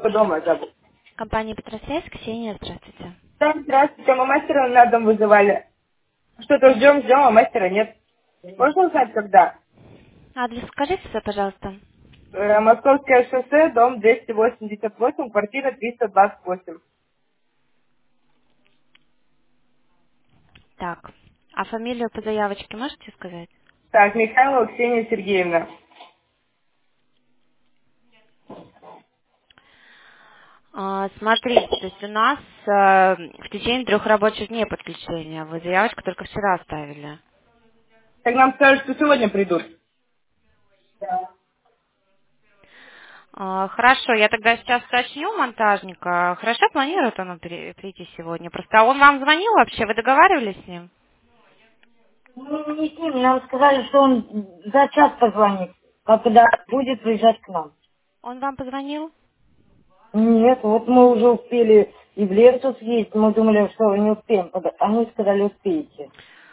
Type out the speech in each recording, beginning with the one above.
дома забыл. Компания Петросвязь, Ксения, здравствуйте. Да, здравствуйте, мы мастера на дом вызывали. Что-то ждем, а мастера нет. Можно узнать, когда? Адрес скажите, пожалуйста. Московское шоссе, дом 288, квартира 328. Так, а фамилию по заявочке можете сказать? Так, Михайлова Ксения Сергеевна. Смотрите, то есть у нас в течение 3 рабочих дней подключения. Вы заявочку только вчера оставили. Так нам скажут, что сегодня придут. Хорошо, я тогда сейчас уточню монтажника. Хорошо планирует он прийти сегодня? Просто он вам звонил вообще? Вы договаривались с ним? Мы не с ним, нам сказали, что он за час позвонит, когда будет приезжать к нам. Он вам позвонил? Нет, вот мы уже успели и в лесу съесть, мы думали, что не успеем, они сказали, успеете.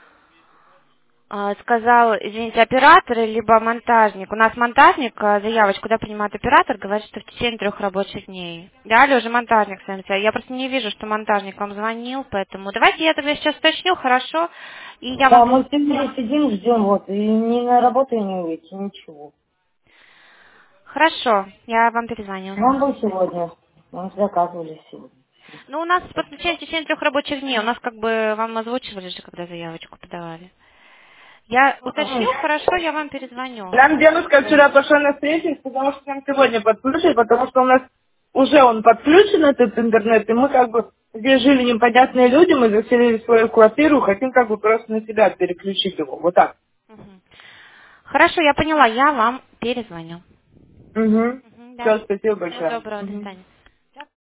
Сказал, извините, оператор либо монтажник. У нас монтажник, заявочку, куда принимает оператор, говорит, что в течение 3 рабочих дней. Далее уже монтажник с вами связался. Я просто не вижу, что монтажник вам звонил, поэтому давайте я тогда сейчас уточню, хорошо, и я Да, вам... мы все здесь сидим, ждем, вот, и ни на работу не выйти, ничего. Хорошо, я вам перезвоню. Нам был сегодня, мы заказывали сегодня. Ну, у нас подключение в течение 3 рабочих дней. У нас как бы вам озвучивали же, когда заявочку подавали. Я уточню, хорошо, я вам перезвоню. Нам девушка вчера пошла на встречу, потому что нам сегодня подключили, потому что у нас уже он подключен, этот интернет, и мы как бы здесь жили непонятные люди, мы заселили свою квартиру, хотим как бы просто на себя переключить его, вот так. Мгм. Хорошо, я поняла, я вам перезвоню. Угу. Мгм, да. Все, спасибо Всего большое. доброго, до Мгм. свидания.